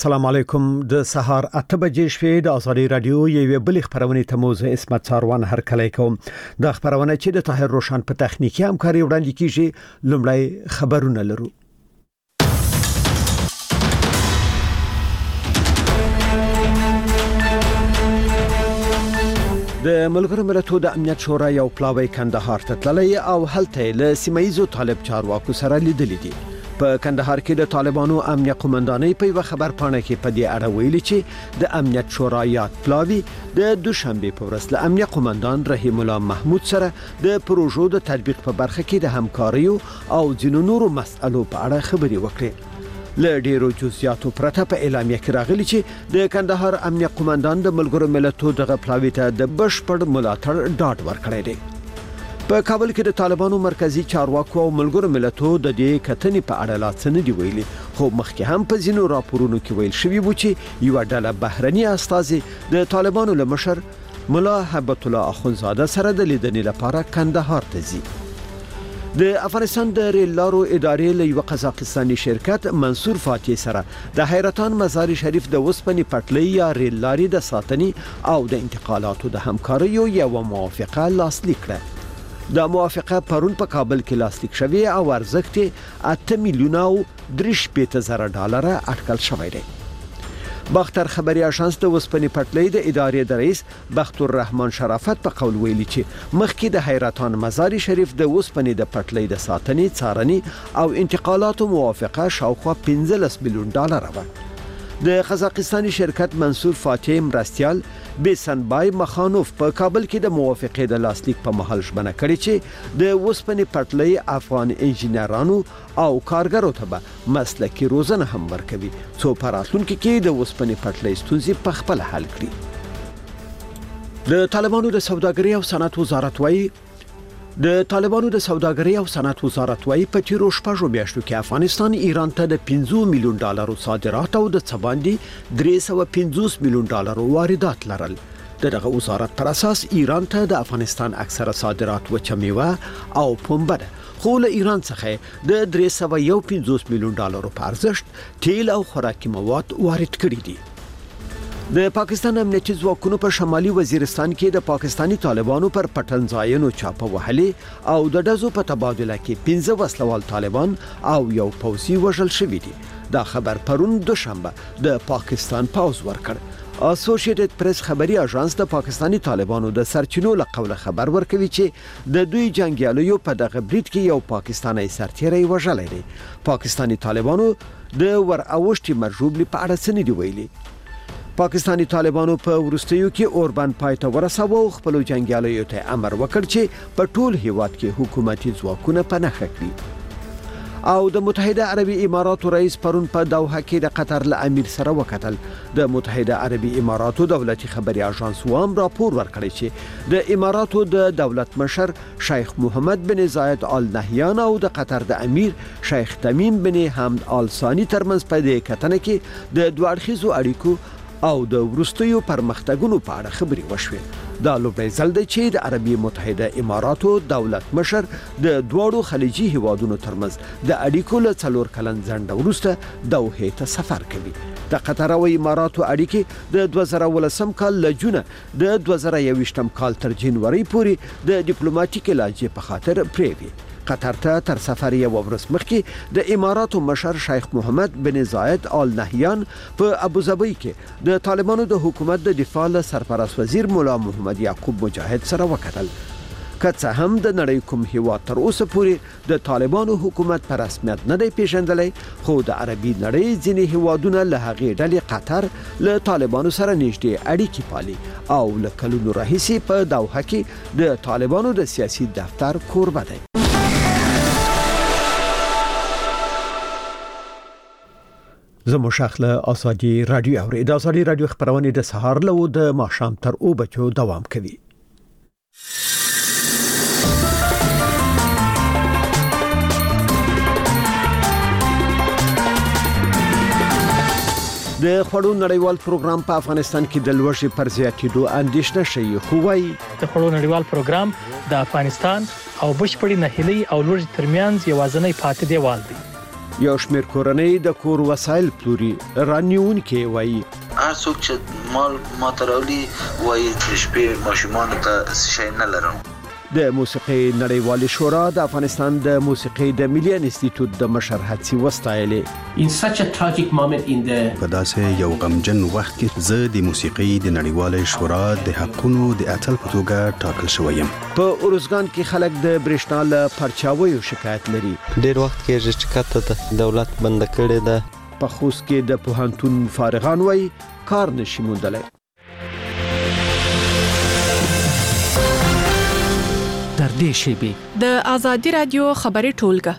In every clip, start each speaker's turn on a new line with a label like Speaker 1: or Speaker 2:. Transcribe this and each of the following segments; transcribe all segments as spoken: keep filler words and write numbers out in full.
Speaker 1: السلام علیکم د سهار اته بجې شوې د ازادي رادیو یوه بل خبرونه ته موضوع اسمت ساروان هر کله کوم د خبرونه چې د طاهر روشن په تخنیکی همکاري وړاندې کیږي لومړی خبرونه لرو. د ملګرو ملتونو د امنیت شورا یو پلاوی کندهار ته تللی او هلته له سیمایزو طالب چارواکو سره لیدل دي. په کندهار کې د طالبانو امنیت قومندانۍ په یو خبر پاڼه کې په دې اړه ویلي چې د امنیت شورا یاد پلاوی د دوشنبه په ورځ له امنیت قومندان رحیم الله محمود سره د پروژو د تطبیق په برخه کې د همکاري او ځینو نورو مسئلو په اړه خبرې وکړې. له ډیرو جزئیاتو پرته په اعلامیه کې راغلي چې د کندهار امنیت قومندان د ملګرو ملتونو دغه پلاوی ته د بشپړ ملاتړ ډاډ ورکړی دی. په کابل کې د طالبانو مرکزی چارواکو او ملګرو ملتونو د دې کتنې په اړه لا څه نه دی ویلي، خو مخکې هم په ځینو راپورونو کې ویل شوی و چې یو ډله بهرني استازي د طالبانو له مشر ملا هبت الله اخونزاده سره د لیدنې لپاره کندهار ته ځي. د افغانستان د ریل لارو ادارې له یو قزاقستاني شرکت منصور فاتح سره د حیرتان مزار شریف د وسپنې پټلۍ یا ریل لارې د ساتنې او د انتقالاتو د همکارۍ یو موافقه لاسلیک کړه. دا موافقه پرون په کابل کې لاسلیک شوې او ارزښت اته میلیونه او درې شپېته زره ډالر اټکل شوی دی. باختر خبري اژانس د وسپنې پټلۍ د ادارې د رئیس بختور رحمان شرافت په قول ویلي چې مخکې د حیرتان مزار شریف د وسپنې د پټلۍ د ساتنې څارنې او انتقالاتو موافقه شاوخوا پنځلس میلیون ډالر و. د قزاقستاني شرکت منصور فاتح مرستيال بیسنبای مخانوف په کابل کې د موافقې د لاسلیک په محل ژمنه کړې چې د وسپنې پټلۍ افغان انجنیرانو او کارګرو ته به مسلکي روزنه هم ورکوي څو په راتلونکي کې د وسپنې پټلۍ ستونزې په خپل حل کړي. د طالبانو د سوداګرۍ او صنعت وزارت وايي د طالبانو د سوداګرۍ او صنعت وزارت وايي په تیرو شپږو میاشتو کې افغانستان ایران ته د پنځه میلیون ډالر صادرات او د څه باندې درې سوه پنځوس میلیون ډالر واردات لرل. دغه وزارت پر اساس ایران ته د افغانستان اکثره صادرات وچه میوه او پنبه ده، خو له ایران څخه د درې سوه یو پنځوس میلیون ډالر په ارزښت تیل او خوراکي مواد وارد کړي دي. د پاکستان امنیتي ځواکونو په شمالي وزیرستان کې د پاکستانی طالبانو پر پټن ځایونو چاپه وهلې او د دزو په تبادله کې پنځه وسلوال طالبان او یو پوځي وژل شوی دي. دا خبر پرون دوشنبه د پاکستان پاوز ورکړ. اسوسییټډ پریس خبري اژانس د پاکستانی طالبانو د سرچینو له قوله خبر ورکوي چې د دوی جنگیالیو په دغه برید کې یو پاکستانی سرتیری وژل دي. پاکستانی طالبانو د ور اوشتي مرجوب په اړه څه نه دی ویلي. پاکستانی طالبانو په ورستیو کې اوربان پایته ورساوه او خپل جنگیالیو ته امر وکړ چې په ټول هیواد کې حکومتي ځواکونه پناه کړي. او د متحده عربي اماراتو رئیس پرون په دوحه کې د قطر له امیر سره وکتل. د متحده عربي اماراتو دولتي خبري اژانس وام راپور ورکړی چې د اماراتو د دولت مشر شیخ محمد بن زاید آل نهیان او د قطر د امیر شیخ تمیم بن حمد آل ثانی ترمنځ په دې کتنه کې د دوه اړخیزو اړیکو او د ورستیو پرمختګونو په اړه خبري وشوې. دا لومړی ځل دی چې د عربي متحده اماراتو دولت مشر د دوړو خلیجي هیوادونو ترمنځ د اړیکو له څلور کلن ځنډ وروسته دوحه ته سفر کوي. د قطر او اماراتو اړیکې د دوه زره ولسم کال له جون د دوه زره یوویشتم کال تر جنوري پورې د ډیپلوماټیک لاجې په خاطر پریوي. قطر ته تر سفر یو ورځ مخکې د اماراتو مشر شیخ محمد بن زاید آل نهیان په ابوظبي کې د طالبانو د حکومت د دفاع له سرپرست وزیر مولا محمد یعقوب مجاهد سره وکتل. که څه هم د نړۍ کوم هیواد تر اوسه پورې د طالبانو حکومت په رسمیت نه دی پیژندلی، خو د عربي نړۍ ځینې هیوادونه له هغې ډلې قطر له طالبانو سره نږدې اړیکې پالي او له کلونو راهیسې په دوحه کې د طالبانو د سیاسي دفتر کوربه دی. زمو شخله ازادي رادیو اوري د ازادي رادیو خبرونه د سهار له د ماښام تر او بچو دوام کوي. د خړو نړیوال پروګرام په افغانستان کې د لوړشي پر زیاتېدو اندېښنه شي، خو وايي
Speaker 2: د خړو نړیوال پروګرام د افغانستان او بشپړي نهیلي او لوړشي ترمنځ یوازنی پاتې دیوال دی.
Speaker 1: یو شمېر کورنۍ د کور وسایل پلوري رانیونکي وایي
Speaker 3: هر څوک چې مال ماته راوړي وایي چې شپې ماشومانو ته شی نه لرم.
Speaker 1: د موسیقي نړیوالې شورا د افغانستان د موسیقي د ملي انسټیټیوټ د مشر هڅې وستایلې.
Speaker 4: In such a tragic moment in the
Speaker 5: په داسې یو غمجن وخت کې زه د موسیقي د نړیوالې شورا د حقونو د اتل په توګه ټاکل شوی یم.
Speaker 1: په اروزګان کې خلک د برېښنا له پرچاویو شکایت لري.
Speaker 6: ډېر وخت کې چې کته دولت بند کړی ده.
Speaker 1: په خوست کې د پوهنتون فارغان وایي کار نشي موندلی.
Speaker 7: در دې شیبې
Speaker 8: د آزادي رادیو خبري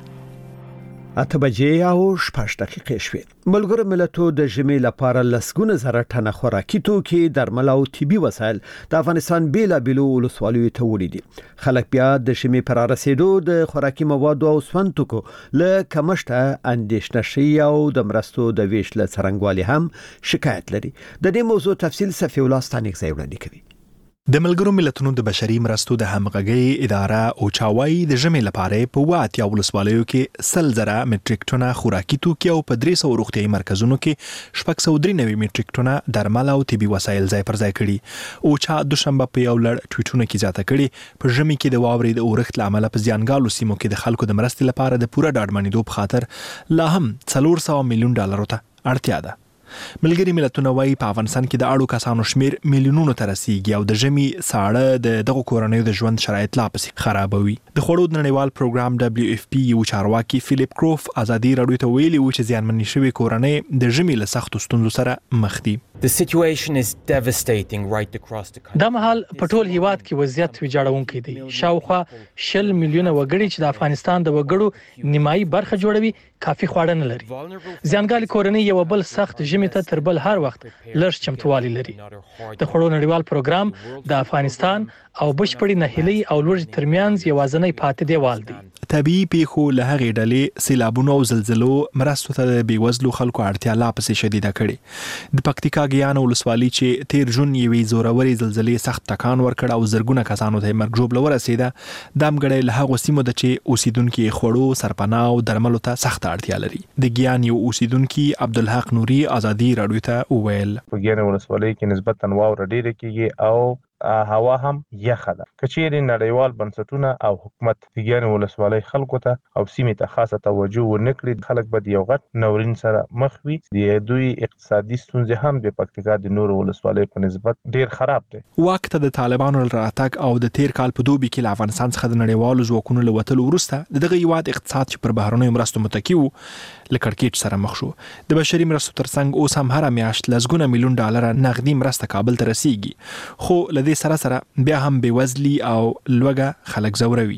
Speaker 8: ټولګه
Speaker 1: اته بجې او شپږ دقیقې شوې. ملګرو ملتونو د ژمي لپاره لسګونه زره ټنه خوراکي توکي، درمل او طبي وسایل د افغانستان بیلابېلو ولسوالیو ته وړي دي. خلک بیا د ژمي پر رسیدو د خوراکي موادو او سون توکو له کمښته اندېښنه شي او د مرستو د ویش له څرنګوالي هم شکایت لري. د دې موضوع تفصیل صفي الله ستانیک ځای وړاندې کوي.
Speaker 9: د ملګرو ملتونو د بشري مرستو د همغږي اداره او چاوي د ژمي لپاره په واتیا ولسوالیو کې سل زره مټریک ټنه خوراکي توکي او په درې سوه روغتيایي مرکزونو کې شپږ سوه درې نوي مټریک ټنه درمل او طبي وسایل ځای پر ځای کړي. او چا دوشنبه په یو لړ ټویټونه کې ځاته کړي په ژمي کې د واورې د اورښت لامل په ځانګالو سیمو کې د خلکو د مرستې لپاره د پوره ډاډمنېدو په خاطر لا هم څلور سوه میلیون ډالر ته اړتیا ده. ملګری ملتونه وايي په افغانستان کې د اړو کسانو شمیر میلیونونو ته رسیدي او د ژمي ساړه د دغه کورنیو د ژوند شرایط لا پسې خرابوي. د خوړو د نړیوال پروګرام دبليو اف پی یو چارواکي فلیپ کروف ازادي راډیو ته ویلي و چې ځانمنې شوی کورنۍ د ژمي له سختو ستونزو سره مخ دي.
Speaker 10: The situation is devastating right across the country.
Speaker 2: دا مهال په ټول هیواد کې وضعیت ویجاړونکی دی. شاوخوا شل میلیونه وګړي چې د افغانستان د وګړو نیمایي برخه جوړوي کافي خواړه نه لري. ځانګړي کورنۍ یو بل سخت ژمي ته تر بل هر وخت لږ چمتووالی لري. د خوړو نړیوال پروګرام د افغانستان او بشپړي نهیلي او لوړ ترمنځ یوازنۍ پاتې دیوال دی.
Speaker 9: طبيعي پیښو له هغې ډلې سیلابونو او زلزلو مرستو ته د بیوزلو خلکو اړتیا لا پسې شدیده کړې. د پکتیکا ګیان ولسوالي چې تیر جون یوې زورورې زلزلې سخت ټکان ورکړ او زرګونه کسانو ته مرګ ژوبله ورسېده. دا مګړی له هغو سیمو ده چې اوسیدونکي خوړو، سرپناه او درملو ته سخت اړتیا لري. د ګیان یو اوسیدونکي عبدالحق نوري ازادي راډیو ته وویل
Speaker 11: په ګیان ولسوالۍ کې نسبتاً واوره ډېره کېږي او هوا هم یخه ده. کچېرې نړیوال بنسټونه او حکومت د ګیان ولسوالۍ خلکو ته او سیمې ته خاصه توجه ونه کړي، خلک به د یو غټ ناورین سره مخ وي. د دوی اقتصادي ستونزې هم د پکتیکا د نورو ولسوالیو په نسبت ډېر خراب دي.
Speaker 9: واک ته د طالبانو راتګ او د تیر کال په دوبي کې له افغانستان څخه د نړیوالو ځواکونو له وتلو وروسته د دغه هیواد اقتصاد چې پر بهرنیو مرستو متکي و له کړکېچ سره مخ شو. د بشري مرستو ترڅنګ اوس هم هره میاشت لسګونه میلیون ډالر نغدي مرسته کابل ته رسیږي، خو له دې سره سره بیا هم بېوزلي او لوږه خلک ځوروي.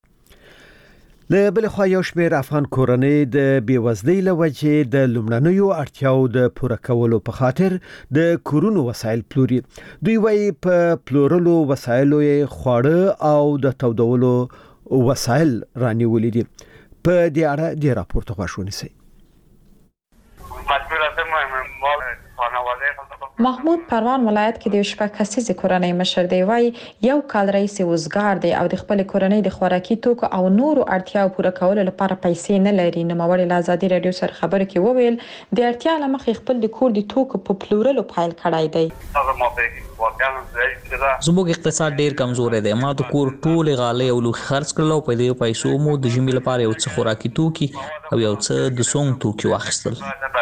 Speaker 1: له بل خوا یو شمېر افغان کورنۍ د بېوزلۍ له وجې د لومړنیو اړتیاو د پوره کولو په خاطر د کورونو وسایل پلوري. دوی وايي په پلورلو وسایلو یې خواړه او د تودولو وسایل رانیولي دي. په دې اړه د راپور ته غوږ ونیسئ.
Speaker 8: محمود پروان ولایت کې د شپږ کسیزې کورنۍ مشر دی. وایي یو کال رئیس وزګار دی او د خپل کورنۍ د خوراکي توکو او نورو اړتیاو پوره کولو لپاره پیسې نه لري. نوموړي له آزادي راډیو سره خبرې کې وویل د اړتیا له مخې خپل د کور د توکو په پلورلو پیل کړی دی.
Speaker 12: زموږ اقتصاد ډیر کمزور دی. ما د کور ټول غالۍ او لوښي خرڅ کړل او په دې پیسو مو د ژمي لپاره یو څه خوراکي توکي او یو څه د سونګ توکي واخیستل.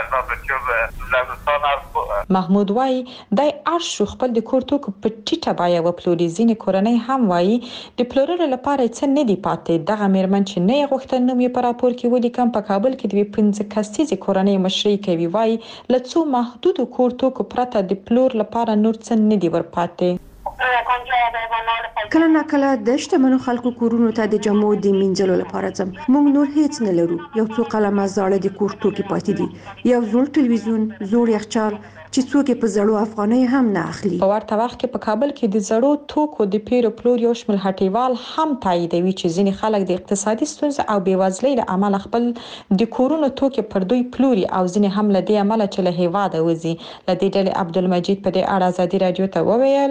Speaker 8: محمود وایي د ارشو خپل د کور توکو په ټیټه بیه وپلوري. ځینې کورنۍ هم وایي د پلورلو لپاره څه نه دی پاتې. دغه میرمن چې نه یې غوښتل نوم یې په راپور کې ولیکم په کابل کې د پنځه کسیزې کورنۍ مشري کوي. وایي له څو محدودو کور توکو پرته د پلور لپاره نور څه نه دی ورپاتې.
Speaker 13: کله نا کله د شتمنو خلکو کورونو ته د جامو د مینځلو لپاره ځم. موږ نور هیڅ نه لرو. یو څو قلمه زاړه د کور توکي پاتې دي، یو زوړ تلویزیون، زوړ یخچال چې څوک په زړو افغانۍ هم نه اخلي.
Speaker 8: په ورته وخت کې په کابل کې د زړو توکو د پیرو پلور یو شمېر هټیوال هم تاییدوي چې ځینې خلک د اقتصادي ستونزو او بېوزلۍ له امله خپل د کورونو توکي پر دوی پلوري او ځینې هم له دې امله چې له هیواده وځي. له دې ډلې عبدالمجید په دې اړه آزادي راډیو ته وویل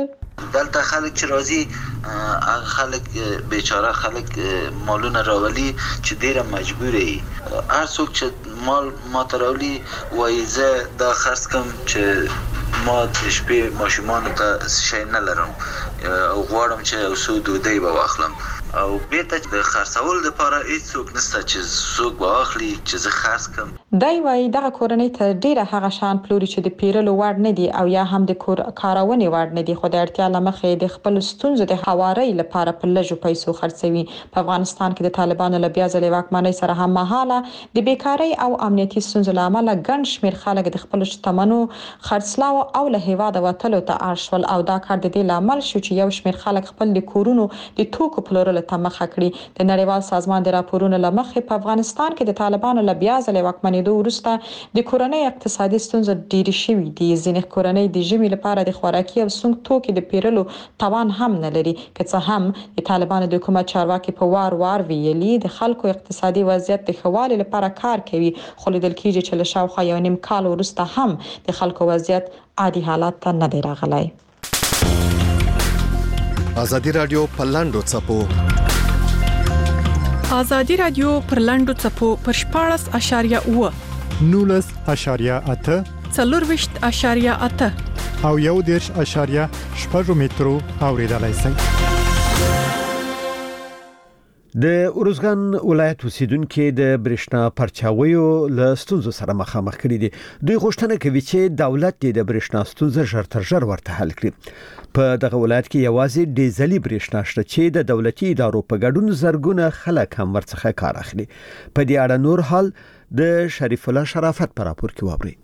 Speaker 3: دلته خلک چې راځي هغه خلک بیچاره خلک مالونه راولي چې ډیره مجبوره وي. هر څوک چې مال ماته راولي وایي زه دا خرڅ کړم چې ما د شپې ماشومانو ته شی نه لرم او غواړم چې یو څو ډوډۍ به واخلم او بیرته د خرڅول لپاره هیڅوک نشته چې څوک به واخلي چې زه خرڅ کړم.
Speaker 8: دی وايي دغه کورنۍ ته ډیره هغه شان پلوري چې د پیرلو وړ نه دي او یا هم د کور کارونې وړ نه دي، خو د اړتیا لمخې د خپل ستونزو د هواري لپاره په لږو پیسو خرڅوي. په افغانستان کې د طالبانو له بیا ځلې واکمنۍ سره هم مهاله د بیکارۍ او امنیتي ستونزو له امله ګڼ شمېر خلک د خپل شتمنو خرڅلاو او له هیواده وتلو ته اړ شول او دا کار د دې لامل شو چې یو شمېر خلک خپل د کورونو د توکو پلورلو ته مخه کړي. د نړیوال سازمان د راپورونو له مخې په افغانستان کې د طالبانو له بیا ځلې واکمنېدو وروسته د کورنۍ اقتصادي ستونزې ډېرې شوې دي. ځینې کورنۍ د ژمي لپاره د خوراکي او سونګ توکي د پیرلو توان هم نه لري. که څه هم د طالبانو د حکومت چارواکي په وار وار ویلي د خلکو اقتصادي وضعیت د ښه والي لپاره کار کوي، خو لیدل کېږي چې له شاوخوا یو نیم کال وروسته هم د خلکو وضعیت عادي حالات ته نه دی راغلی.
Speaker 14: ازادي رادیو په لاندو څپو
Speaker 15: ازادي رادیو پر لاندو څپو پر شپاړس اشاریه اوه
Speaker 16: نولس اشاریه اته
Speaker 15: څلور ویشت اشاریه اته
Speaker 16: او یو دیرش اشاریه شپږ مترو اوریدلای شئ.
Speaker 1: د اورزګان ولایت اوسیدونکو د برېښنا پرچاویو له ستونزو سره مخامخ کړي دي. دوی غوښتنه کوي چې دولت د برېښنا ستونزې ژر تر ژره ورته حل کړي. په دغه ولایت کې یوازې ډیزلي برېښنا شته چې د دولتي ادارو په ګډون زرګونه خلک هم ورڅخه کار اخلي. په دې اړه نور حال د شریف الله شرافت په راپور کې واوري.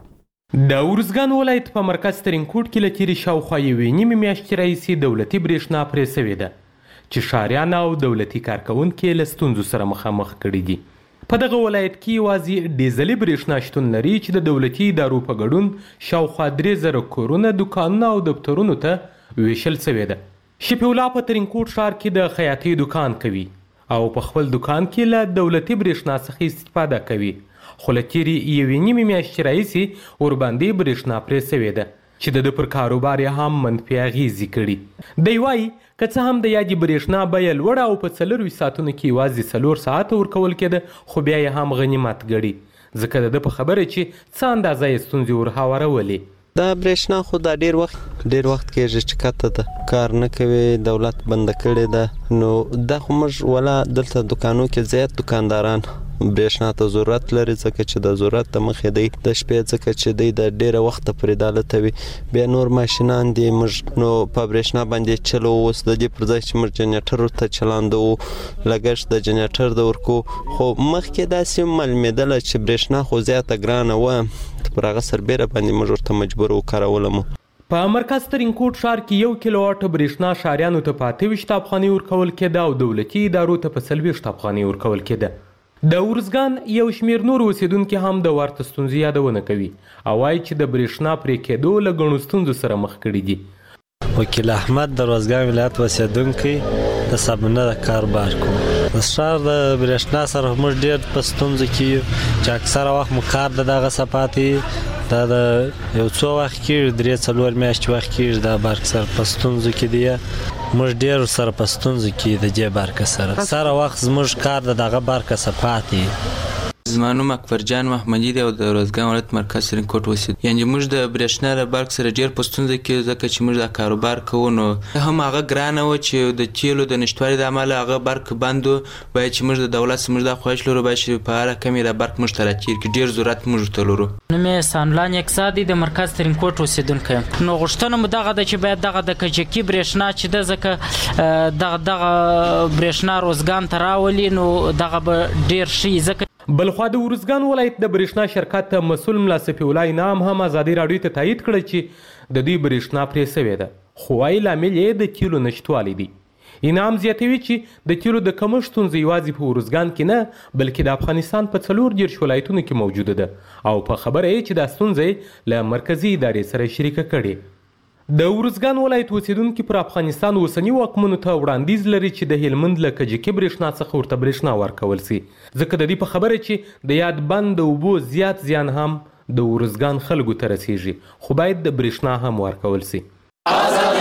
Speaker 10: د اورزګان ولایت په مرکز ترینکوټ کې لتیری شاوخوا یوې نیمې میاشتې راهیسې دولتي برېښنا پرې سوې ده چې ښاریان او دولتي کارکونکي له ستونزو سره مخامخ کړي دي. په دغه ولایت کې یوازې ډیزلي برېښنا شتون لري چې د دولتي ادارو په ګډون شاوخوا درې زره کورونه، دکانونه او دفترونو ته ویشل شوې ده. شفیع الله په ترینکوټ ښار کې د خیاطۍ دکان کوي او په خپل دکان کې له دولتي برېښنا څخه استفاده کوي، خو له تېرې یوې نیمې میاشتې راهیسې ورباندې برېښنا پرې سوې ده چې د ده پر کاروبار یې هم منفي اغېزې کړي. دی وایي که څه هم د یادې برېښنا بیه لوړه او په څلرویشت ساعتونو کې یوازې څلور ساعته ورکول کېده، خو بیا یې هم غنیمت ګڼي، ځکه د ده په خبره چې څه اندازه یې ستونزې ورهوارولې.
Speaker 6: دا برېښنا خو دا ډیر وخت ډیر وخت کېږي چې کته ده کار نه کوي، دولت بند کړی ده. نو دا خو موږ ولا دلته دکانو کې زیات دکانداران برېښنا ته ضرورت لري، ځکه چې د ضرورت د مخې دی د شپې ځکه چې دی د ډیره وخت پرې دالته وي. بیا نور ماشینان دي موږ نو په برېښنا باندې چلو، اوس د دې پر ځای چې موږ جنریټر ته چلاندو لګښت د جنریټر د ورکو، خو مخکې داسې معلومېدله چې برېښنا خو زیاته ګرانه وه، پر هغه سربیره باندې موږ ورته مجبور وکارولم.
Speaker 10: په مرکز ترینکوټ ښار کې یو کیلو واټ برېښنا ښاریانو ته په اته ویشت افغانۍ ورکول کېده او دولتي ادارو ته په څلوېښت افغانۍ ورکول کېده. د اورزګان یو شمېر نور اوسیدونکي هم د ورته ستونزې یادونه کوي او وایي چې د برېښنا پرې کېدو له ګڼو ستونزو سره مخ کړي دي.
Speaker 17: وکیل احمد د اورزګان ولایت اوسیدونکی د صابونه د کاروبار کوم. د ښار د برېښنا سره موږ ډېر په ستونزو کې یو چې اکثره وخت مو کار د دغه صفاتې دا د یو څو وخت کېږي درې څلور میاشتې وخت کېږي دا برق سره په ستونزو کې دی. موږ ډېر سره په ستونزو کې د دې برق سره سره وخت زموږ کار د دغه برق صفات دی.
Speaker 18: زما نوم اکبر جان محمدي دی او د اورزګان ولایت مرکز ترینکوټ اوسېد. یعنې موږ د برېښنا له برق سره ډېر په ستونزه کې ځکه چې موږ دا کاروبار کوو نو هم هغه ګرانه وه چې د تیلو د نشتوالي د امله هغه برق بند و. باید چې موږ د دولت څخه موږ دا خواهش لرو باید چې په هره کمې دا برق موږ ته راتېر کړي، ډېر ضرورت موږ ورته لرو.
Speaker 19: نوم یې سانلا نیکزا دی د مرکز ترینکوټ اوسېدونکی یم. نو غوښتنه مو دغه ده چې باید دغه د کجکي برېښنا چې ده ځکه دغه دغه برېښنا روزګان ته راولي نو دغه به ډېر ښه وي. ځکه
Speaker 10: بلخوا د اورزګان ولایت د برېښنا شرکت مسؤل ملا صفي الله انعام هم ازادي راډیو ته تایید کړه چې د دوی برېښنا پرې سوې ده، خو وایي لامل یې د تیلو نشتوالی دی. انعام زیاتوي چې د تیلو د کمښت ستونزه یوازې په اورزګان کې نه بلکې د افغانستان په څلور دېرش ولایتونو کې موجوده ده او په خبره یې چې دا ستونزه یې له مرکزي ادارې سره شریکه کړې. د اورزګان ولایت اوسیدونکي پر افغانستان اوسني واکمنو ته وړاندیز لري چې د هلمند له کجکي برېښنا څخه ورته برېښنا ورکول سي، ځکه د دې په خبره چې د یاد بند د اوبو زیات زیان هم د اورزګان خلکو ته رسیږي، خو باید د برېښنا هم ورکول سي.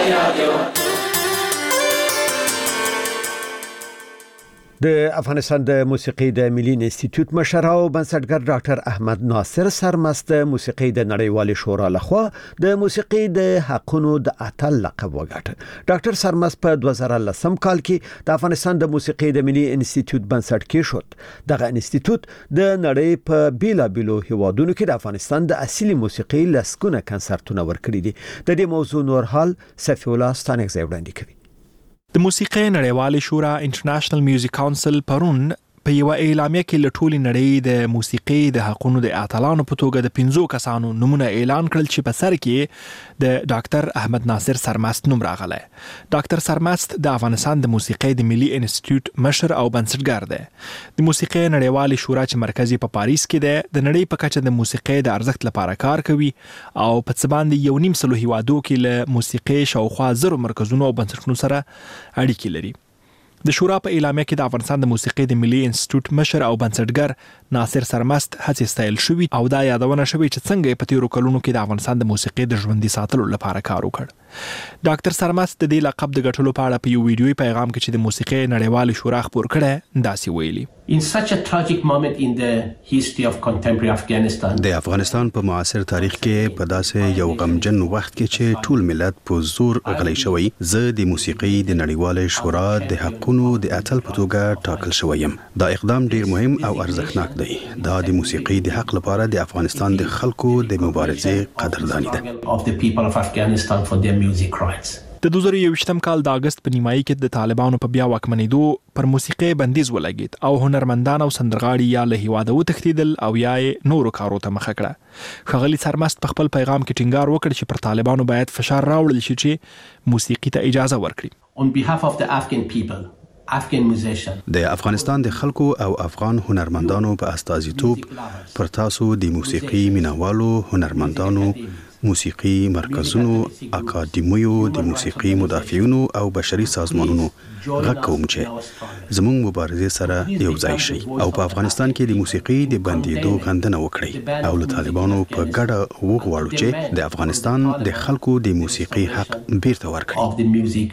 Speaker 1: د افغانستان د موسیقي د ملي انسټیټیوټ مشر او بنسټګر ډاکټر احمد ناصر سرمست موسیقي د نړیوالې شورا لخوا د موسیقي د حقونو د اتل لقب وګاټه. ډاکټر سرمست په دوه زره لسم کال کې د افغانستان د موسیقي د ملي انسټیټیوټ بنسټ کېښود. دغه انسټیټیوټ د نړۍ په بیلابیلو هیوادونو کې د افغانستان د اصلي موسیقي لسګونه کنسرتونه ورکړي دي. د دې موضوع نور حال صفی الله ستانک زی وړاندې کوي.
Speaker 9: د موسیقي نړیوالې شورا انټرنیشنل میوزیک کونسل پرون په یو اعلامیه کې له ټولې نړۍ د موسیقي د حقونو د اتلانو په توګه د پنځو کسانو نومونه اعلان کړل چې په سر کې د ډاکټر احمد ناصر سرمست نوم راغلی. ډاکټر سرمست د افغانستان د موسیقي د ملي انسټیټیوټ مشر او بنسټګر دی. د موسیقي نړیوالې شورا چې مرکز یې په پاریس کې دی د نړۍ په کچه د موسیقي د ارزښت لپاره کار کوي او په څه باندې یو نیم سلو هیوادو کې له موسیقي شاوخوا زرو مرکزونو او بنسټونو سره اړیکې لري. د شورا په اعلامیه کې د افغانستان د موسیقي د ملي انسټیټیوټ مشر او بنسټګر ناصر سرمست هڅې ستایل شوې او دا یادونه شوې چې څنګه په تیرو کلونو کې د افغانستان د موسیقي د ژوندي ساتلو لپاره کار وکړ. ډاکټر سرمست د دې لقب د ګټلو په اړه په یو ویډیوي پیغام کې چې د موسیقي نړیوالې شورا خپور کړی داسې ویلي.
Speaker 4: In such a tragic moment in the history of contemporary Afghanistan.
Speaker 5: د افغانستان په معاصر تاریخ کې په داسې یو غمجن وخت کې چې ټول ملت په زور غلی شوی، زه د موسیقي د نړیوالې شورا د حقونو د اتل په توګه ټاکل شوی یم. دا اقدام ډیر مهم او ارزښتناک دی. دا د موسیقي د حق لپاره د افغانستان د خلکو د مبارزې قدردانی ده.
Speaker 4: Of the people of Afghanistan for their music rights.
Speaker 9: د دوه زره یوویشتم کال د اگست په نیمایي کې د طالبانو په بیا واکمنېدو پر موسیقي بندیز ولګید او هنرمندان او سندرغاړي یا له هیواده وتښتېدل او یا نورو کارو ته مخه کړه. ښاغلي سرمست په خپل پیغام کې ټینګار وکړ چې پر طالبانو باید فشار راوړل شي چې موسیقي ته اجازه ورکړي.
Speaker 4: On behalf of the Afghan people, Afghan musicians.
Speaker 5: د افغانستان د خلکو او افغان هنرمندانو په استازیتوب پر تاسو د موسیقي مینوالو، هنرمندانو، موسیقي مرکزونو، اکاډمیو، د موسیقي مدافعینو او بشري سازمانونو غږ کوم چې زموږ مبارزې سره یو ځای شي او په افغانستان کې د موسیقي د بندیدو غندنه وکړي او له طالبانو په ګډه وغواړو چې د افغانستان د خلکو د موسیقي حق بیرته ورکړي.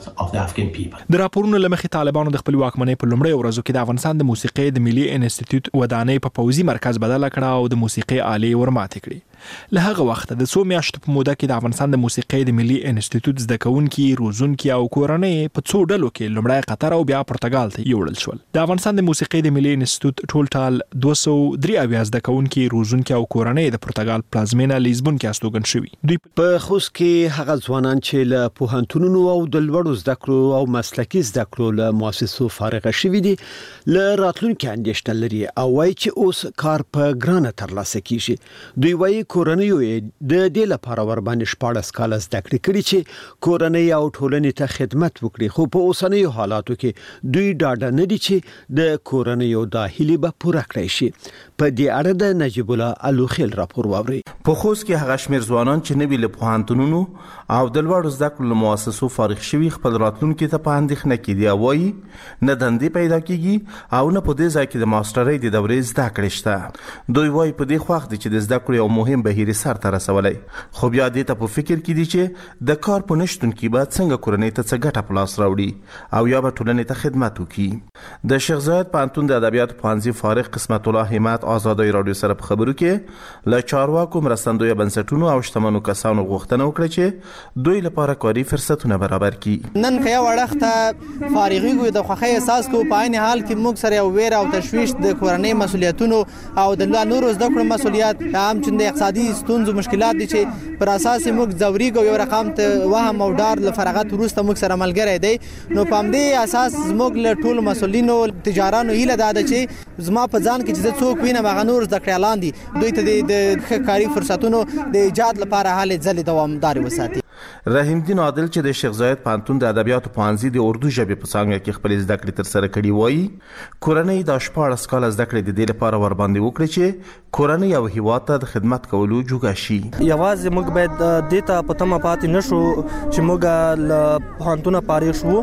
Speaker 9: د راپورونو له مخې طالبانو د خپل واکمنۍ په لومړۍ ورځو کې د افغانستان د موسیقي د ملي انسټیټیوټ ودانۍ په پوځي مرکز بدله کړه او د موسیقي آلې ورماتې کړې. له هغه وخت د څو میاشتو په موده کې د افغانستان د موسیقي د ملي انسټیټیوټ زده کوونکي، روزونکي او کورنۍ په څو ډلو کې لومړی قطر او بیا پرتګال ته یوړل شول. د افغانستان د موسیقي د ملي انسټیټیوټ ټول ټال دوه سوه درې اویا زده کوونکي، روزونکي او کورنۍ د پرتګال پلازمینه لیزبون کې استوګن شوي.
Speaker 1: دوی په خوست کې هغه ځوانان چې له پوهنتونونو او د لوړو زده کړو او مسلکي زده کړو له مؤسسو فارغ شوي دي، له راتلونکي اندېښنه لري او وایي چې اوس کار په ګرانه ترلاسه کیږي. دوی وایي کورنیو د دې لپاره ور باندې شپاړس کاله زده کړې کړي چې کورنۍ او ټولنې ته خدمت وکړي، خو په اوسنیو حالاتو کې دوی ډاډه نه دي چې د کورنیو د هیلې به پوره کړی شي. په دې اړه د نجیب الله الوخیل راپور واوري.
Speaker 20: په خوست کې هغه شمیر ځوانان چې نوی له پوهنتونونو او د لوړو زده کړو مؤسسو فارغ شوي خپل راتلونکي ته په اندېښنه کې دي او وایي نه دندې پیدا کیږي او نه په دې ځای کې د ماسترۍ د دورې زده کړې شته. دوی وایي په دې خوښ دي چې د زده کړو یو مهم بهیر سر ته رسولی، خو بیا دې ته په فکر کې دي چې د کار په نشتون کې به څنګه کورنۍ ته څه ګټه په لاس راوړي او یا به ټولنې ته خدمت وکړي. د شیخ زاید پوهنتون د ادبیاتو پوهنځي فارغ قسمت الله همت آزادۍ راډیو سره په خبرو کې له چارواکو، مرستندویه بنسټونو او شتمنو کسانو غوښتنه وکړه چې دوی لپاره کاري فرصتونه برابر کړي.
Speaker 21: نن که یو اړخته فارغیږو د خوښۍ احساس کوو، په عین حال کې موږ سره یو ویره او تشویش د کورنۍ مسؤلیتونو او د نورو زده کړو مسؤلیت هم چې د اقتصادي ستونزو مشکلات دي چې پر اساس موږ ځوريږو یو رقم ته وهم او ډار له فراغت وروسته موږ سره ملګری دی. نو په همدې اساس موږ له ټولو مسؤلینو تجارانو هیله ده چې زما په ځان کې چې څوک وینم هغه نور زده کړیالان دي، دوی ته د کاري فرصتونو د ایجاد لپاره هلې ځلې دوامدار وساتي.
Speaker 20: رحیم الدین عادل چې د شیخ زاید پوهنتون د ادبیاتو پوهنځي د اردو ژبې په څانګه کې خپل زده کړې ترسره کړي وایي کورنۍ د شپاړس کاله زده کړې د دې لپاره ور باندې وکړي چې کورنۍ او هیواد ته د خدمت کولو جوګه شي.
Speaker 22: یوازې موږ باید دې ته په تمه پاتې نشو چې موږ له پوهنتونه فارغ شو.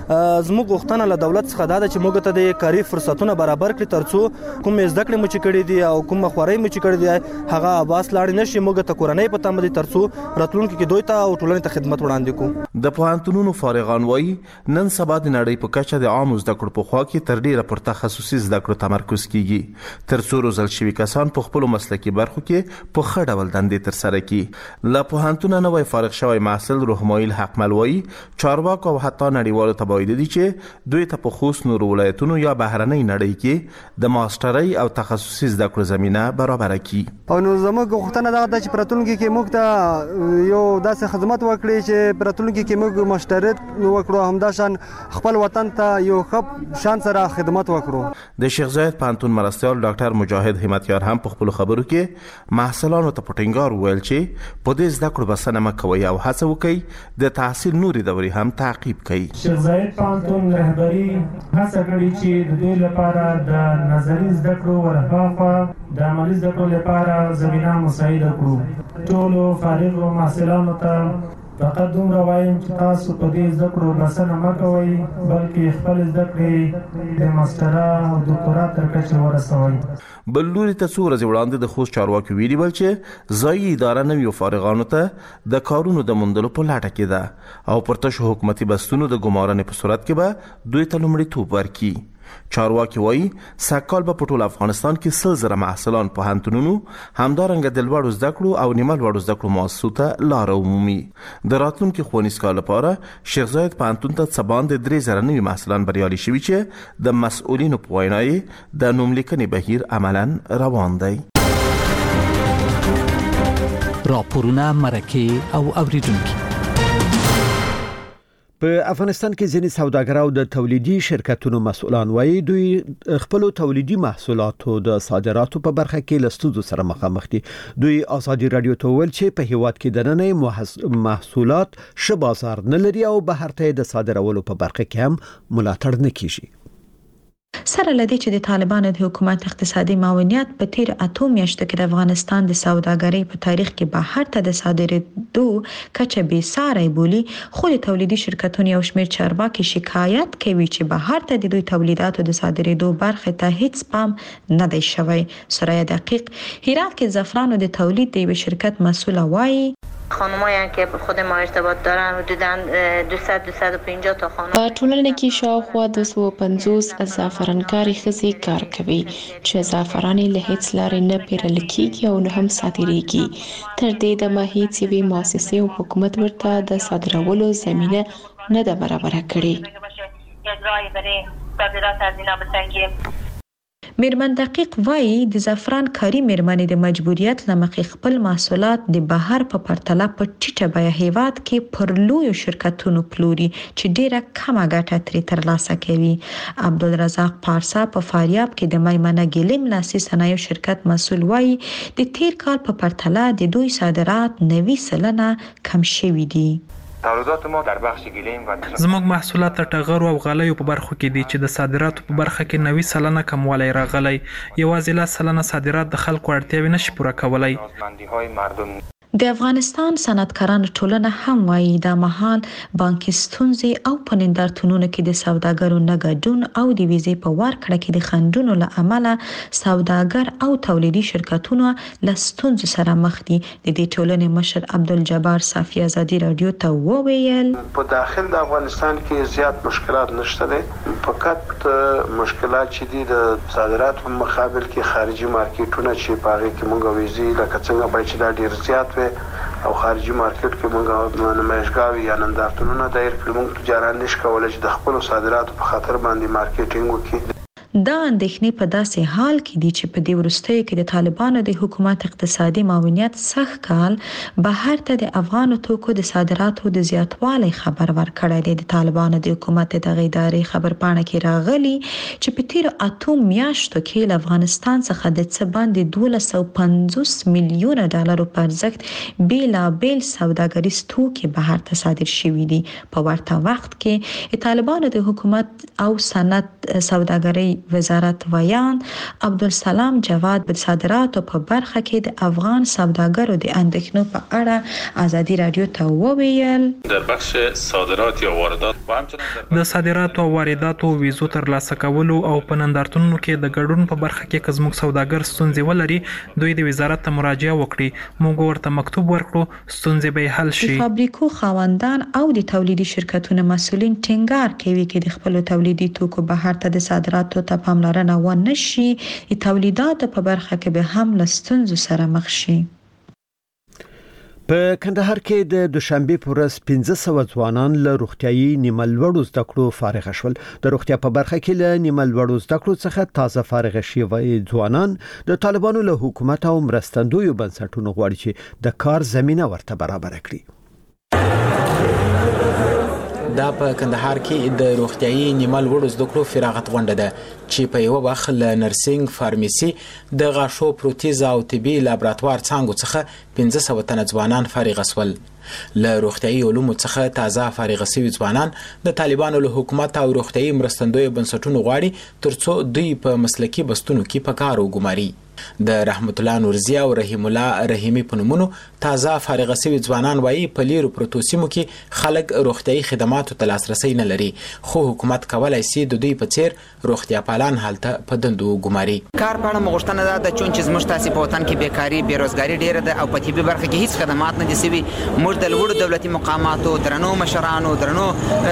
Speaker 22: زموږ غوښتنه له دولت څخه دا ده چې موږ ته د کاري فرصتونه برابر کړي ترڅو کوم زده کړې مو چې کړې دي او کوم خوري مو چې کړې دي هغه باس لاړ نشي. موږ ته کورنۍ په تمه دي ترڅو راتلونکي کې دوی ته او ټولنې ته خدمت وړاندې کوو.
Speaker 20: د پوهنتونونو فارغان وایي نن سبا د نړۍ په کچه د عامو زده کړو په خوا کې تر ډیره پر تخصصي زده کړو تمرکز کیږي، تر څو روزل شوي کسان په خپل مسلکي برخو کې په ښه ډول دندې ترسره کړي. له پوهنتونه نوی فارغ شوی محصل روحمایل حقمل وایي چارواکو او حتی نړیوالو ته باید دي چې دوی ته په خصوص نورو ولایتونو یا بهرنۍ نړۍ کې د ماسترۍ او تخصصي زده کړو زمينه برابر کړي.
Speaker 22: او نو زموږ غوښتنه دا ده چې پراتونکو کې موږ ته یو داسې خدمت وکړي چې پراتونکو کې موږ ماسترت وکړو، همداشان خپل وطن ته یو ښه شان سره خدمت وکړو.
Speaker 20: د شیخ زاید پوهنتون مرستیال ډاکټر مجاهد همتیار هم په خپل خبرو کې محصلانو ته په ټینګار وویل چې په دې زده کړو بسنه مه کوئ او هڅه وکړئ د تحصیل نوري دورې هم تعقیب کړئ.
Speaker 2: شیخ زاید پوهنتون رهبري هڅه کړې چې د دې لپاره د نظري زده کړو ورهاخوا د عملي زده کړو لپاره زمینه مساعده کړو. ټولو فارغ محصلانو ته فقط دومره وایم چې تاسو په دې زده کړو بسنه مه کوئ، بلکې خپل زده کړې د ماسترا او دکتورا تر کچې ورسوئ.
Speaker 20: بل لوري ته څو ورځې وړاندې د خوست چارواکي ویلي ول چې ځایي اداره نویو فارغانو ته د کارونو د موندلو په لټه کې ده او پر تشو حکومتي بستونو د ګمارنې په صورت کې به دوی ته لومړیتوب ورکړي. چارواکي وایي سږکال به په ټول افغانستان کې سل زره محصلان پوهنتونونو همدارنګه د لوړو زده کړو او نیمه لوړو زده کړو مؤسسو ته لاره ومومي. د راتلونکي ښوونیز کال لپاره شیخ زاید پوهنتون ته څه باندې درې زره نوي محصلان بریالي شوي چې د مسؤلینو په وینا یې د نوملیکنې بهیر عملاً روان دی.
Speaker 7: راپورونه مرکه او اوریدونکي.
Speaker 1: په افغانستان کې ځینې سوداګر او د تولیدي شرکتونو مسؤلان وایي دوی خپل تولیدي محصولاتو د صادراتو په برخه کې له ستونزو سره مخامخ دي. دوی ازادي رادیو ته ویل چې په هیواد کې د نننۍ محصولات ښه بازار نه لري او بهر ته د صادرولو په برخه کې هم ملاتړ نه کیږي.
Speaker 8: سره لدی چې د طالبانو د حکومت اقتصادي معاونیت په تیر اته میاشتو کې د افغانستان د سوداګرۍ په تاریخ کې بهر ته د صادرېدو کچه بې ساري بولی، خو د تولیدي شرکتونو یو شمېر چارواکي شکایت کوي چې بهر ته د دوی تولیداتو د صادرېدو برخه ته هیڅ پام نه دی شوی. سرای دقیق هرات کې زعفرانو د تولید د یو شرکت مسئول وایي
Speaker 23: خانمایی که خود ما ارتباط دارن حدوداً دویست تا دویست و پنجاه تا خانم
Speaker 24: په ټولنه کې شاوخوا دوه سوه پنځوس زعفرانکاري ښځې کار کوي چې زعفران له هیڅ لارې نه پیرل کېږي او نه هم صادریږي. تر دې دمه هیڅ یوې مؤسسې او حکومت ورته د صادرولو زمینه نه ده برابره کړې.
Speaker 8: میرمن دقیق وایي د زعفران کاري میرمنې د مجبوریت لمخې خپل محصولات د بهر په پرتله په ټیټه بیه هیواد کې پر لویو شرکتونو پلوري چې ډیره کمه ګټه ترې ترلاسه کوي. عبدالرزاق پارسا په فاریاب کې د میمنه ګلیم لاسي صنایعو شرکت مسؤل وایي د تیر کال په پرتله د دوی صادرات نوي سلنه کم شوي دي.
Speaker 25: تولیدات ما در بخش گلیم و زموږ محصولات د ټغر او غلیو په برخو کې دي چې د صادراتو په برخه کې نوي سلنه کموالی راغلی. یوازې لا سلنه صادرات د خلکو اړتیاوې نشي پوره کولای.
Speaker 8: د افغانستان صنعتکارانو ټولنه هم وایي دا مهال بانکي ستونزې او په نندارتونونو کې د سوداګرو نه ګډون او د ویزې په ورکړه کې د خنډونو له امله سوداګر او تولیدي شرکتونه له ستونزو سره مخ دي. د دې ټولنې مشر عبدالجبار صافي ازادي رادیو ته وویل
Speaker 26: په داخل د افغانستان کې زیات مشکلات نشته دي، فقط مشکلات چې دي د صادراتو په مقابل کې خارجي مارکیټونه چې په هغه کې موږ ویزې لکه څنګه باید چې دا ډیر زیات او خارجي مارکیټ کې موږ نمایشګاوي یا نندارتونونه دایر کړو. موږ تجاران نشو کولای چې د خپل صادراتو په خاطر باندې مارکیټینګ وکړي.
Speaker 8: دا اندېښنې په داسې حال کې دي چې په دې وروستیو کې د طالبانو د حکومت اقتصادي معاونیت سږ کال بهر ته د افغانو توکو د صادراتو د زیاتوالي خبر ورکړی دی. د طالبانو د حکومت دغه ادارې خبرپاڼه کې راغلي چې په تیرو اتو میاشتو کې له افغانستان څخه د څه باندې دولس سوه پنځوس میلیونه ډالرو په ارزښت بیلابیل سوداګریز توکي بهر ته صادر شوي دي. په ورته وخت کې طالبانو د حکومت او صنعت سوداګرۍ وزارت ویان عبدالسلام جواد په صادراتو په برخه کې د افغان سوداګرو د اندېښنو په اړه ازادي رادیو ته وویل.
Speaker 3: در بخش صادرات یا واردات و همچنین
Speaker 25: د صادراتو او وارداتو ویزو ترلاسه کولو او په نندارتونونو کې د ګډون په برخه کې که زموږ سوداګر ستونزې ولري دوی د وزارت ته مراجعه وکړي، موږ ورته مکتوب ورکړو، ستونزې به حل شي.
Speaker 8: د فابریکو خاوندان او د تولیدي شرکتونو مسؤلین ټینګار کوي چې د خپل تولیدي توکو بهر ته د صادراتو ته پاملرنه ونه شي، د تولیداتو په برخه کې به هم له ستونزو سره مخ شي.
Speaker 1: په کندهار کې د دوشنبه په ورځ پنځه سوه ځوانان له روغتيایي نیمه لوړو زده کړو فارغ شول. د روغتیا په برخه کې له نیمه لوړو زده کړو څخه تازه فارغ شوي ځوانان د طالبانو له حکومت او مرستندویو بنسټونو غواړي چې د کار زمينه ورته برابر کړي.
Speaker 11: دا په کندهار کې د روغتيایي نیمه لوړو زده کړو فراغت غونډه ده چې په یو وخت له نرسنګ، فارمیسي، د غاښو پروتیز او طبي لابراتوار څانګو څخه پنځه سوه تنه ځوانان فارغ شول. له روغتيایي علومو څخه تازه فارغ شوي ځوانان د طالبانو له حکومت او روغتيایي مرستندویو بنسټونو غواړي ترڅو دوی په مسلکي بستونو کې په کار وګماري. د رحمت الله نورزی او رحیم الله رحیمی په نومونو تازه فارغ شوي ځوانان وایي په لیرو پروتو سیمو کې خلک روغتيایي خدماتو ته لاسرسي نه لري، خو حکومت کولای شي د دوی په څیر روغتیا پالان حالت په دندو ګماري.
Speaker 12: کار په اړه مغشتنه ده د چون چې زموږ تاسو په وطن کې بیکاری بیروزګاری ډیره ده او په طبي برخه کې هیڅ خدمات نه دي سوي. موږ د لوړو دولتي مقاماتو، درنو مشرانو، درنو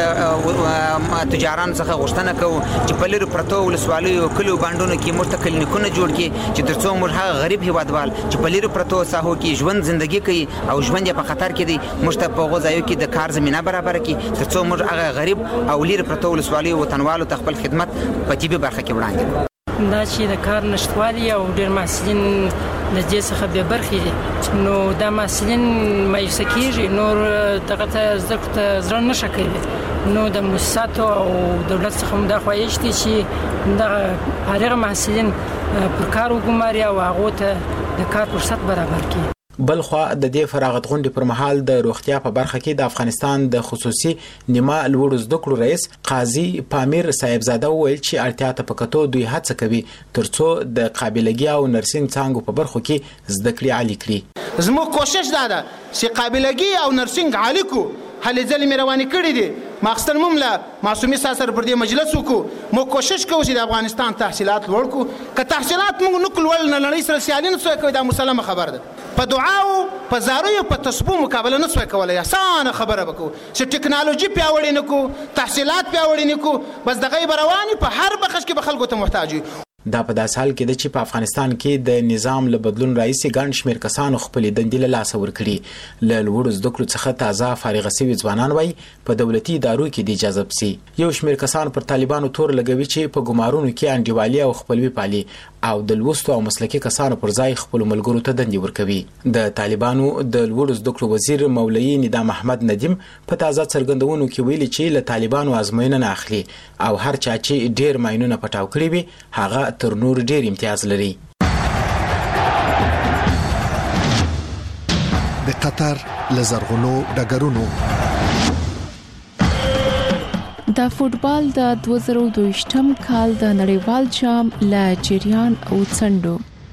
Speaker 12: تجارانو څخه غوښتنه کوو چې په لیرو پروتو ولسوالیو کلو باندونو کې موږ ته کلینیکونه جوړ کړي چې ترڅو موږ هغه غریب هیوادوال چې په لیرو پروتو ساحو کې ژوند ژوندۍ کوي او ژوند یې په خطر کې دی، موږ ته په غوځایو کې د کار زمينه برابر کړي ترڅو موږ هغه غریب او لیرو پروتو ولسوالیو وطنوالو ته خپل خدمت په طبي برخه کې وړاندې کړو.
Speaker 13: دا چې د کار نشټوالي او ډېر محصلین د دې څخه به برخې دي، نو دا محصلین مایوسه کېږي، نور دغه ته زده کړو ته زړه نشه کوي. نو د مؤسساتو او دولت څخه هم دا خواهش دي چې دغه فارغ محصلین پر کار وګماري او هغو ته د کار فرصت برابر کړي.
Speaker 11: بل خو د دې فراغت غونډې پر مهال د روغتیا په برخه کې د افغانستان د خصوصي نیمه لوړو زده کړو رئیس قاضي پامیر صاحبزاده وویل چې اړتیا ته په کتو دوی هڅه کوي ترڅو د قابلګي او نرسنګ څانګو په برخو کې زده کړې عالي کړي.
Speaker 14: زموږ کوشش دا ده چې قابلګي او نرسنګ عالي کو هلې ځلې مې روانې کړې دي، ماخستن ممله معصومي ساسر پر دې مجلس وکړو. مو کوشش کوو چې د افغانستان تحصیلات لوړ کړو. که تحصیلات موږ نه کړو ول نه لړۍ سره سیالي نه سوی کوي، دا مسلمه خبر ده. په دعاو په زاریو په تسبو مقابله نه سوی کولای، اسانه خبره وکړو چې ټکنالوژي پیاوړې نه کو، تحصیلات پیاوړې نه کو، بس د غیب رواني په هر بخش کې به خلکو ته محتاج.
Speaker 11: دا په داس حال کې د چې په افغانستان کې د نظام له بدلون راځي ګڼ شمېر کسانو خپل دندې له لاسه ورکړي. له لوړو زده کړو څخه تازه فارغ شوي ځوانان وایي په دولتي ادارو کې د جذب سي. یو شمېر کسان پر طالبانو تور لګوي چې په ګمارونو کې انډیوالي او خپلوي پالي او د لوستو او مسلکي کسانو پر ځای خپل ملګرو ته دندې ورکوي. د طالبانو د لوړو زده کړو وزیر مولوي ندام احمد ندیم په تازه څرګندونو کې ویلي چې له طالبانو ازموینه نه اخلي او هر چا چې ډېر ماینونه پټاو کړی وي هغه تر نور ډېر امتیاز لري.
Speaker 15: د قطر لزرغونو ډګرونو
Speaker 24: د فوټبال د دوه زره دوه کال د نړیوال جام لا جریان او څنډو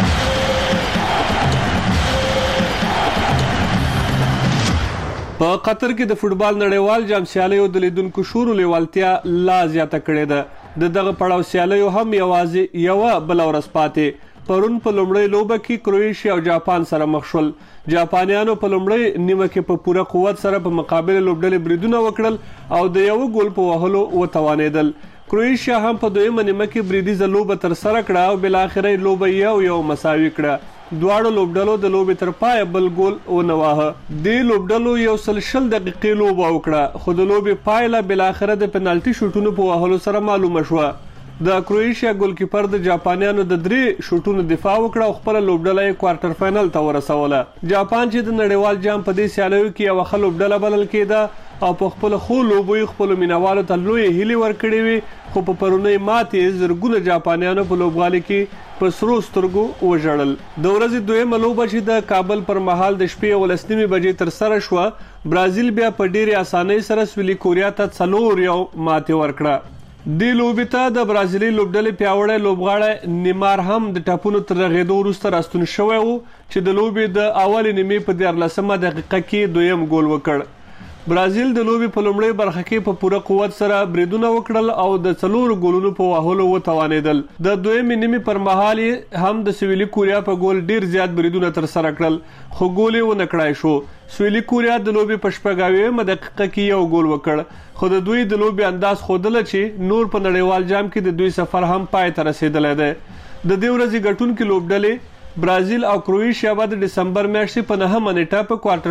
Speaker 27: په قطر کې د فوټبال نړیوال جام سیالیو د لیدونکو شور او لیوالتیا لا زیاته کړې ده. د دغه پړاو سیالیو هم یوازې یو بل ورځ پاتې پرون په لومړۍ لوبه کې کروئیشیا او جاپان سره مخ شول. جاپانیانو په لومړۍ نیمه کې په پوره قوت سره په مقابل لوبډلې بریدونه وکړل او د یو ګول په وهلو وتوانېدل. کروئیشیا هم په دویمه نیمه کې بریدیزه لوبه تر سره کړه او بل اخر لوبه یو یو مساوي کړه. دواړو لوبډلو د لوبې تر پای بل ګول ونه واهه. د لوبډلو یو سل شل دقیقې لوبه وکړه خو د لوبې پایله بل اخر د پنالټي شوټونو په وهلو سره معلومه شوه. د کروئیشیا ګولکیپر د جاپانیانو د درې شوټونو دفاع وکړه او خپل لوبډله یې کوارټر فائنل ته ورسوله. جاپان چې د نړیوال جام په دې سیالیو کې یو ښه لوبډله بلل کېده او په خپل خو لوبو خپل مینوالو ته لوی هیلې ورکړې وي، خو په پرونی ماتې زرګونه جاپانیانو په لوبغالي کې په سرو سترګو وژړل. د ورځې دویمه لوبه چې د کابل پر مهال د شپې ولس نیمې بجې تر سره شوه، برازیل بیا په ډېرې اسانۍ سره سویلي کوریا ته څلور یو ماتې ورکړه. د لوبې ته د برازیلي لوبډلې پیاوړی لوبغاړی نیمار هم د ټاپونو تر رغېدو وروسته راستون شوی و چې د لوبې د اولې نیمې په دیارلسمه دقیقه کې دویم ګول وکړ. برازیل د لوبې په لومړۍ برخه کې په پوره قوت سره بریدونه وکړل او د څلورو ګولونو په وهلو وتوانېدل. د دویمې نیمې پر مهال هم د سویلي کوریا په ګول ډیر زیات بریدونه ترسره کړل خو ګول یې ونه کړای شو. سویلي کوریا د لوبې په شپږ اویایم دقیقه کې یو ګول وکړ خو د دوی د لوبې انداز ښودله چې نور په نړیوال جام کې د دوی سفر هم پای ته رسېدلی دی. د دې ورځې ګټونکي لوبډلې برازیل او کروئیشیا به د ډسمبر میاشتې په نهمه نیټه په کوارټر